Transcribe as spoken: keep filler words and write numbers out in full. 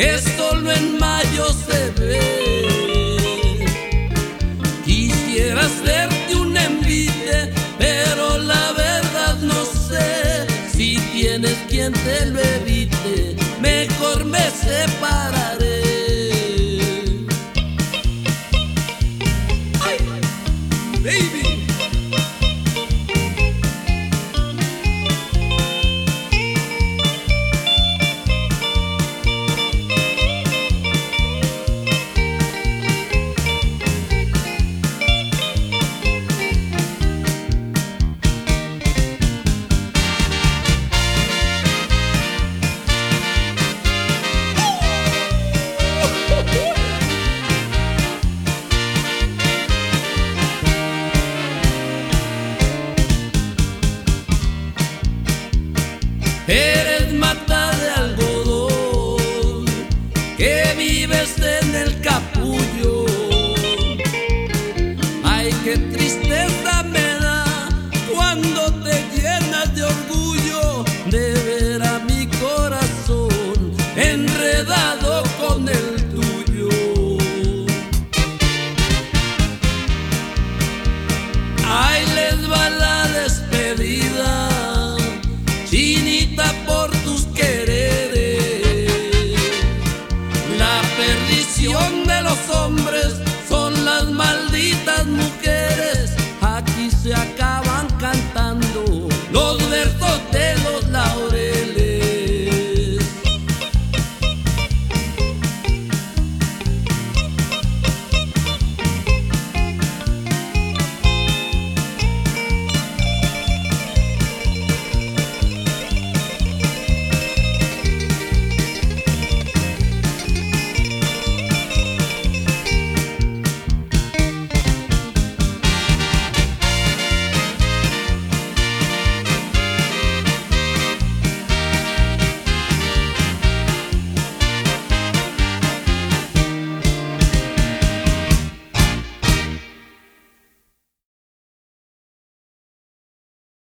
que solo en mayo se ve. Quisiera hacerte un envite, pero la verdad no sé si tienes quien te lo evite. Mejor me separaré. Ay, baby. Eres mata de algodón que vives en el capullo. Ay, qué tristeza me da cuando te llenas de orgullo de ver a mi corazón enredado con el tuyo. Ay, les va la despedida, chinita, por